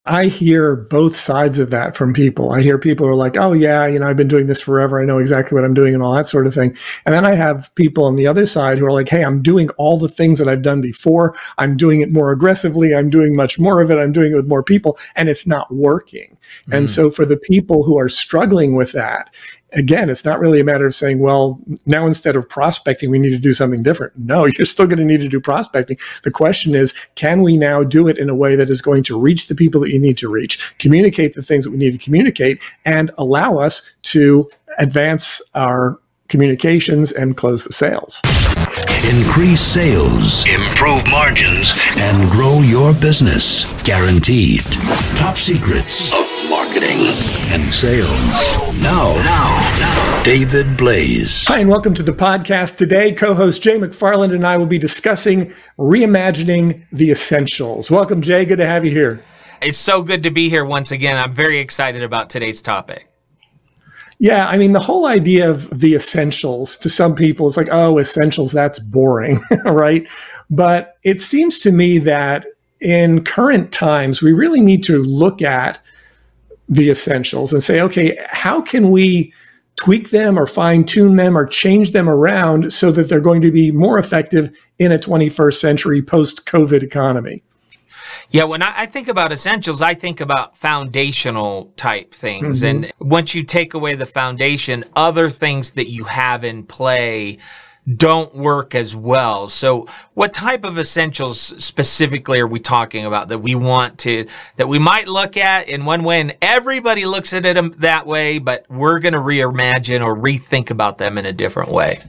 I hear both sides of that from people. I hear people who are like, oh yeah, I've been doing this forever. I know exactly what I'm doing and all that sort of thing. And then I have people on the other side who are like, hey, I'm doing all the things that I've done before. I'm doing it more aggressively. I'm doing much more of it. I'm doing it with more people, and it's not working. And so for the people who are struggling with that, again, it's not really a matter of saying, well, now instead of prospecting, we need to do something different. No, you're still going to need to do prospecting. The question is, can we now do it in a way that is going to reach the people that you need to reach, communicate the things that we need to communicate, and allow us to advance our communications and close the sales? Increase sales, improve margins, and grow your business. Guaranteed. Top secrets of marketing and sales. Now, David Blaise. Hi, and welcome to the podcast. Today, co-host Jay McFarland and I will be discussing reimagining the essentials. Welcome, Jay. Good to have you here. It's so good to be here once again. I'm very excited about today's topic. Yeah, I mean, the whole idea of the essentials to some people is like, oh, essentials, that's boring, right? But it seems to me that in current times, we really need to look at the essentials and say, okay, how can we tweak them or fine tune them or change them around so that they're going to be more effective in a 21st century post-COVID economy? Yeah, when I think about essentials, I think about foundational type things. Mm-hmm. And once you take away the foundation, other things that you have in play don't work as well. So what type of essentials specifically are we talking about that we might look at in one way and everybody looks at it that way, but we're going to reimagine or rethink about them in a different way?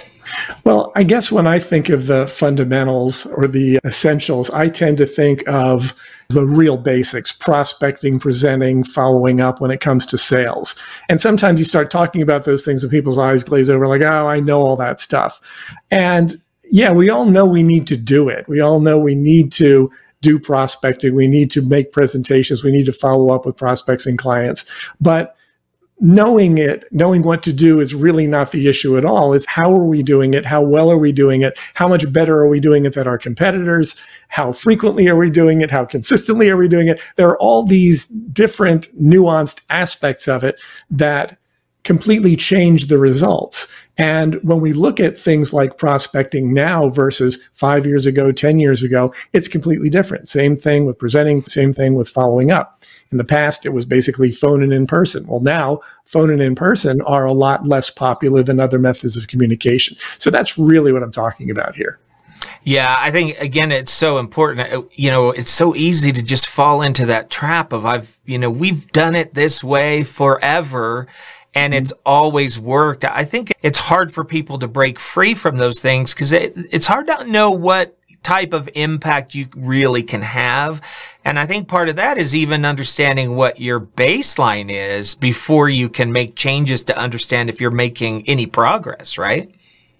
Well, I guess when I think of the fundamentals or the essentials, I tend to think of the real basics: prospecting, presenting, following up when it comes to sales. And sometimes you start talking about those things and people's eyes glaze over like, oh, I know all that stuff. And yeah, we all know we need to do it. We all know we need to do prospecting. We need to make presentations. We need to follow up with prospects and clients. But knowing what to do is really not the issue at all. It's how are we doing it? How well are we doing it? How much better are we doing it than our competitors? How frequently are we doing it? How consistently are we doing it? There are all these different nuanced aspects of it that completely change the results. And when we look at things like prospecting now versus 5 years ago, 10 years ago, it's completely different. Same thing with presenting, same thing with following up. In the past, it was basically phone and in person. Well, now phone and in person are a lot less popular than other methods of communication. So that's really what I'm talking about here. Yeah, I think, again, it's so important. It's so easy to just fall into that trap of we've done it this way forever, and it's always worked. I think it's hard for people to break free from those things because it's hard to know what type of impact you really can have. And I think part of that is even understanding what your baseline is before you can make changes to understand if you're making any progress, right?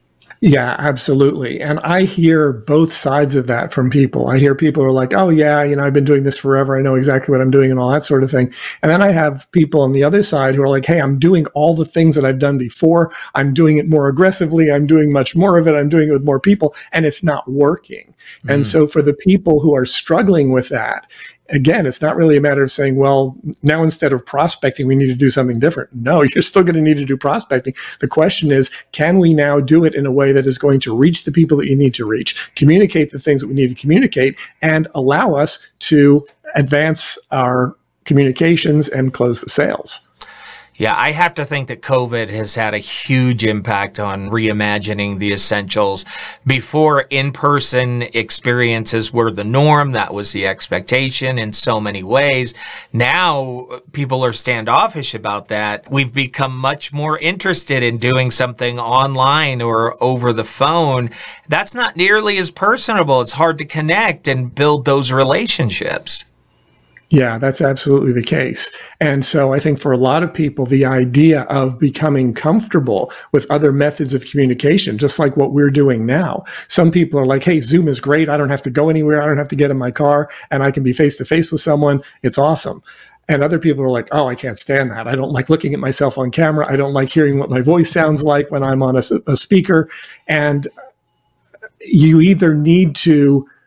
Yeah, absolutely. And I hear both sides of that from people. I hear people who are like, oh yeah, I've been doing this forever. I know exactly what I'm doing and all that sort of thing. And then I have people on the other side who are like, hey, I'm doing all the things that I've done before. I'm doing it more aggressively. I'm doing much more of it. I'm doing it with more people, and it's not working. And so for the people who are struggling with that, again, it's not really a matter of saying, well, now instead of prospecting, we need to do something different. No, you're still going to need to do prospecting. The question is, can we now do it in a way that is going to reach the people that you need to reach, communicate the things that we need to communicate, and allow us to advance our communications and close the sales? Yeah, I have to think that COVID has had a huge impact on reimagining the essentials. Before, in-person experiences were the norm. That was the expectation in so many ways. Now, people are standoffish about that. We've become much more interested in doing something online or over the phone. That's not nearly as personable. It's hard to connect and build those relationships. Yeah, that's absolutely the case. And so I think for a lot of people, the idea of becoming comfortable with other methods of communication, just like what we're doing now, some people are like, hey, Zoom is great. I don't have to go anywhere. I don't have to get in my car, and I can be face to face with someone. It's awesome. And other people are like, oh, I can't stand that. I don't like looking at myself on camera. I don't like hearing what my voice sounds like when I'm on a speaker. And you either need to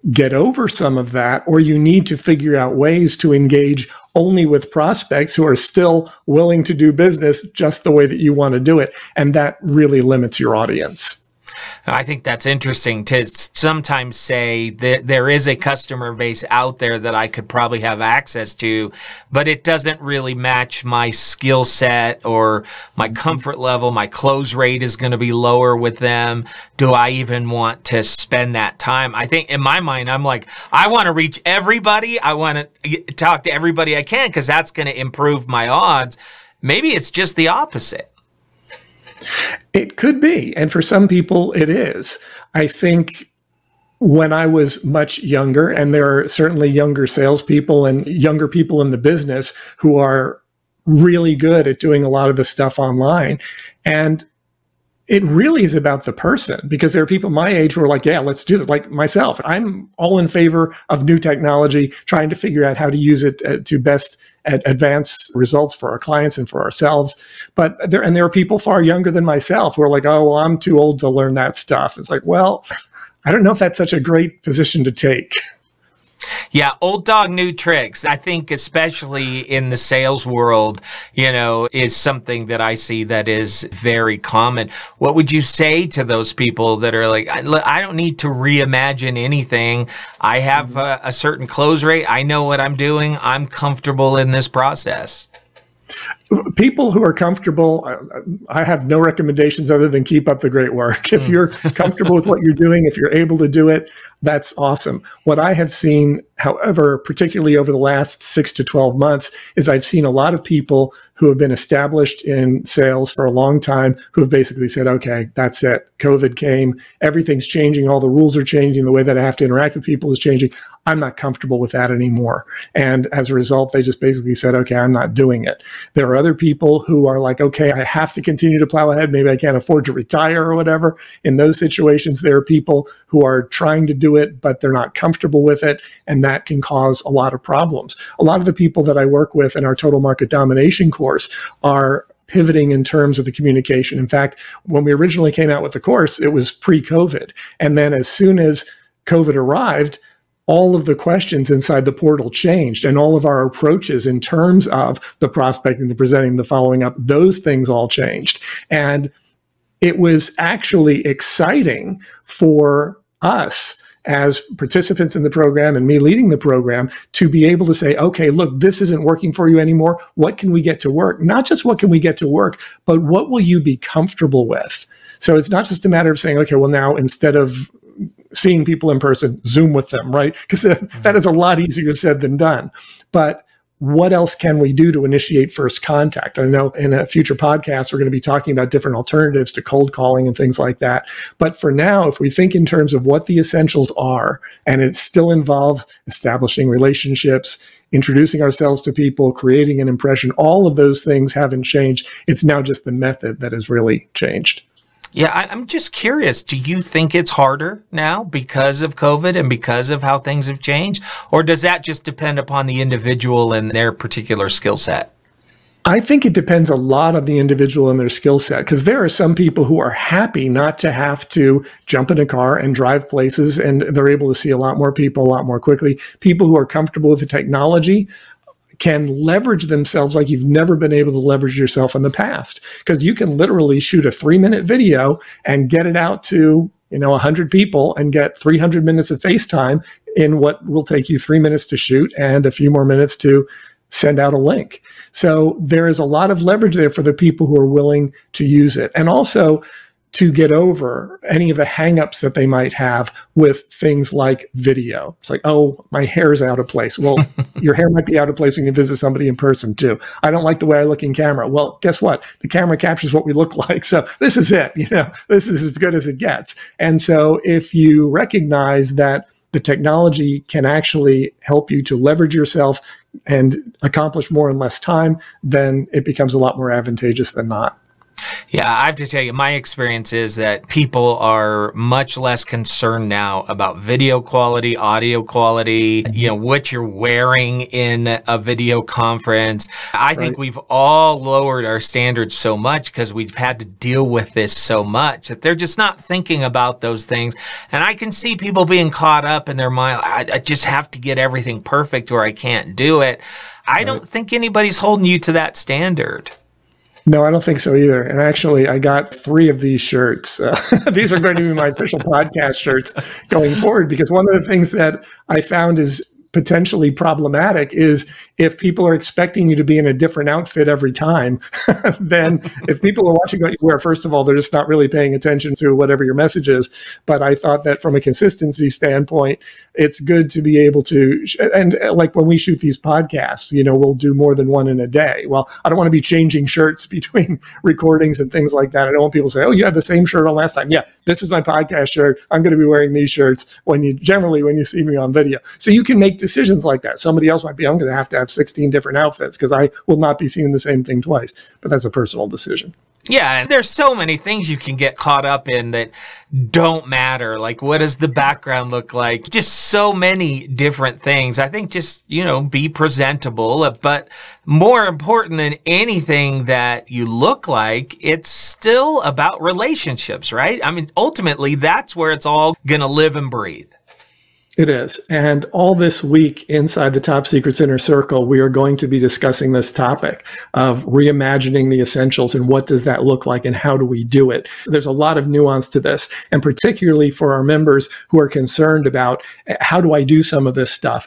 get over some of that, or you need to figure out ways to engage only with prospects who are still willing to do business just the way that you want to do it. And that really limits your audience. I think that's interesting to sometimes say that there is a customer base out there that I could probably have access to, but it doesn't really match my skill set or my comfort level. My close rate is going to be lower with them. Do I even want to spend that time? I think in my mind, I'm like, I want to reach everybody. I want to talk to everybody I can because that's going to improve my odds. Maybe it's just the opposite. It could be. And for some people, it is. I think when I was much younger, and there are certainly younger salespeople and younger people in the business who are really good at doing a lot of the stuff online. And it really is about the person, because there are people my age who are like, yeah, let's do this. Like myself, I'm all in favor of new technology, trying to figure out how to use it to best advance results for our clients and for ourselves. But there are people far younger than myself who are like, oh, well, I'm too old to learn that stuff. It's like, well, I don't know if that's such a great position to take. Yeah, old dog, new tricks. I think especially in the sales world, is something that I see that is very common. What would you say to those people that are like, I don't need to reimagine anything. I have a certain close rate. I know what I'm doing. I'm comfortable in this process. People who are comfortable, I have no recommendations other than keep up the great work. If you're comfortable with what you're doing, if you're able to do it, that's awesome. What I have seen, however, particularly over the last 6 to 12 months, is I've seen a lot of people who have been established in sales for a long time who have basically said, okay, that's it. COVID came, everything's changing, all the rules are changing, the way that I have to interact with people is changing. I'm not comfortable with that anymore. And as a result, they just basically said, okay, I'm not doing it. There are other people who are like, okay, I have to continue to plow ahead. Maybe I can't afford to retire or whatever. In those situations, there are people who are trying to do it, but they're not comfortable with it. And that can cause a lot of problems. A lot of the people that I work with in our Total Market Domination course are pivoting in terms of the communication. In fact, when we originally came out with the course, it was pre-COVID. And then as soon as COVID arrived, all of the questions inside the portal changed, and all of our approaches in terms of the prospecting, the presenting, the following up, those things all changed. And it was actually exciting for us as participants in the program and me leading the program to be able to say, okay, look, this isn't working for you anymore. What can we get to work? Not just what can we get to work, but what will you be comfortable with? So it's not just a matter of saying, okay, well, now instead of seeing people in person, Zoom with them, right? Because that is a lot easier said than done. But what else can we do to initiate first contact? I know in a future podcast, we're going to be talking about different alternatives to cold calling and things like that. But for now, if we think in terms of what the essentials are, and it still involves establishing relationships, introducing ourselves to people, creating an impression, all of those things haven't changed. It's now just the method that has really changed. Yeah, I'm just curious. Do you think it's harder now because of COVID and because of how things have changed? Or does that just depend upon the individual and their particular skill set? I think it depends a lot on the individual and their skill set, because there are some people who are happy not to have to jump in a car and drive places, and they're able to see a lot more people a lot more quickly. People who are comfortable with the technology can leverage themselves like you've never been able to leverage yourself in the past, because you can literally shoot a 3-minute video and get it out to 100 people and get 300 minutes of FaceTime in what will take you 3 minutes to shoot and a few more minutes to send out a link. So there is a lot of leverage there for the people who are willing to use it, and also to get over any of the hangups that they might have with things like video. It's like, oh, my hair's out of place. Well, your hair might be out of place when you visit somebody in person too. I don't like the way I look in camera. Well, guess what? The camera captures what we look like. So this is it. This is as good as it gets. And so if you recognize that the technology can actually help you to leverage yourself and accomplish more in less time, then it becomes a lot more advantageous than not. Yeah, I have to tell you, my experience is that people are much less concerned now about video quality, audio quality, what you're wearing in a video conference. I think we've all lowered our standards so much because we've had to deal with this so much that they're just not thinking about those things. And I can see people being caught up in their mind. I just have to get everything perfect or I can't do it. I don't think anybody's holding you to that standard. No, I don't think so either. And actually, I got 3 of these shirts. These are going to be my official podcast shirts going forward, because one of the things that I found is potentially problematic is if people are expecting you to be in a different outfit every time, then if people are watching what you wear, first of all, they're just not really paying attention to whatever your message is. But I thought that from a consistency standpoint, it's good to be able to, and like when we shoot these podcasts, we'll do more than one in a day. Well, I don't want to be changing shirts between recordings and things like that. I don't want people to say, oh, you had the same shirt on last time. Yeah, this is my podcast shirt. I'm going to be wearing these shirts when you see me on video. So you can make decisions like that. Somebody else might be, I'm going to have 16 different outfits because I will not be seeing the same thing twice. But that's a personal decision. Yeah, and there's so many things you can get caught up in that don't matter. Like, what does the background look like? Just so many different things. I think just, be presentable. But more important than anything that you look like, it's still about relationships, right? I mean, ultimately, that's where it's all going to live and breathe. It is. And all this week inside the Top Secrets Inner Circle, we are going to be discussing this topic of reimagining the essentials and what does that look like and how do we do it. There's a lot of nuance to this, and particularly for our members who are concerned about how do I do some of this stuff?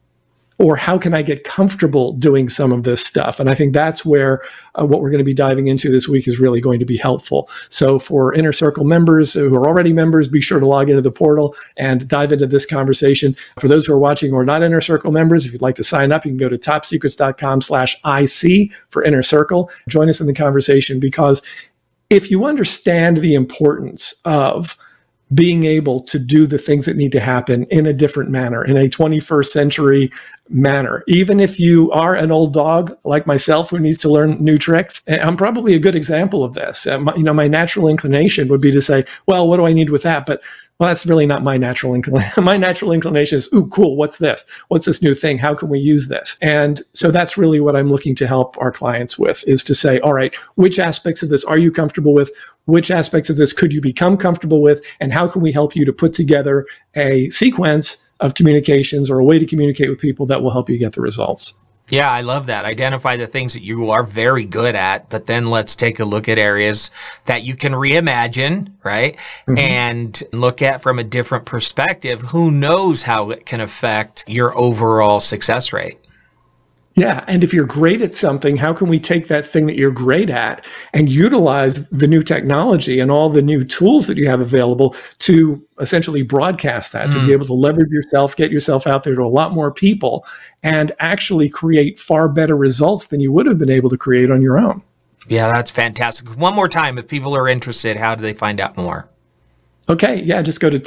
Or how can I get comfortable doing some of this stuff? And I think that's where what we're going to be diving into this week is really going to be helpful. So for Inner Circle members who are already members, be sure to log into the portal and dive into this conversation. For those who are watching who are not Inner Circle members, if you'd like to sign up, you can go to topsecrets.com/IC for Inner Circle. Join us in the conversation, because if you understand the importance of being able to do the things that need to happen in a different manner, in a 21st century manner. Even if you are an old dog like myself who needs to learn new tricks, I'm probably a good example of this. My natural inclination would be to say, well, what do I need with that? But that's really not my natural inclination. My natural inclination is, ooh, cool, what's this? What's this new thing? How can we use this? And so that's really what I'm looking to help our clients with, is to say, all right, which aspects of this are you comfortable with? Which aspects of this could you become comfortable with? And how can we help you to put together a sequence of communications or a way to communicate with people that will help you get the results? Yeah, I love that. Identify the things that you are very good at, but then let's take a look at areas that you can reimagine, right? Mm-hmm. And look at from a different perspective. Who knows how it can affect your overall success rate? Yeah. And if you're great at something, how can we take that thing that you're great at and utilize the new technology and all the new tools that you have available to essentially broadcast that, to be able to leverage yourself, get yourself out there to a lot more people, and actually create far better results than you would have been able to create on your own. Yeah, that's fantastic. One more time, if people are interested, how do they find out more? Okay, yeah, just go to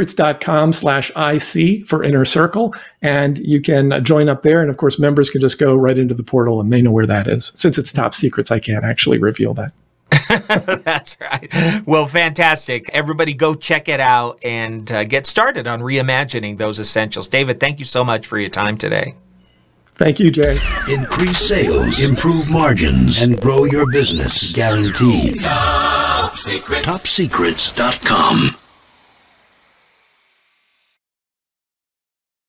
topsecrets.com/IC for Inner Circle, and you can join up there. And of course, members can just go right into the portal and they know where that is. Since it's Top Secrets, I can't actually reveal that. That's right. Well, fantastic. Everybody go check it out and get started on reimagining those essentials. David, thank you so much for your time today. Thank you, Jay. Increase sales, improve margins, and grow your business. Guaranteed. Top Secrets. TopSecrets.com.